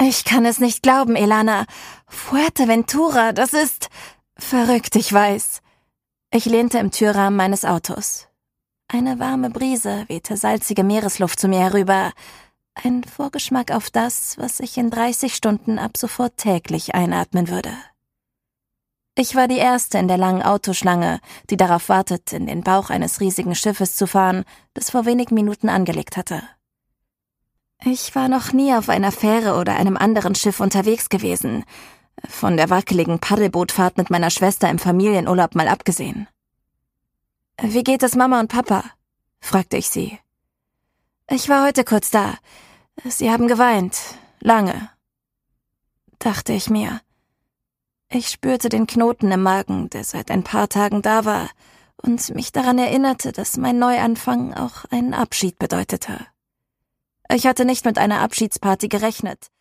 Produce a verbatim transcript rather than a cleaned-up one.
Ich kann es nicht glauben, Elana. Fuerteventura, das ist... verrückt, ich weiß. Ich lehnte im Türrahmen meines Autos. Eine warme Brise wehte salzige Meeresluft zu mir herüber. Ein Vorgeschmack auf das, was ich in dreißig Stunden ab sofort täglich einatmen würde. Ich war die Erste in der langen Autoschlange, die darauf wartet, in den Bauch eines riesigen Schiffes zu fahren, das vor wenigen Minuten angelegt hatte. Ich war noch nie auf einer Fähre oder einem anderen Schiff unterwegs gewesen, von der wackeligen Paddelbootfahrt mit meiner Schwester im Familienurlaub mal abgesehen. »Wie geht es Mama und Papa?« fragte ich sie. »Ich war heute kurz da. Sie haben geweint. Lange«, dachte ich mir. Ich spürte den Knoten im Magen, der seit ein paar Tagen da war, und mich daran erinnerte, dass mein Neuanfang auch einen Abschied bedeutete. Ich hatte nicht mit einer Abschiedsparty gerechnet,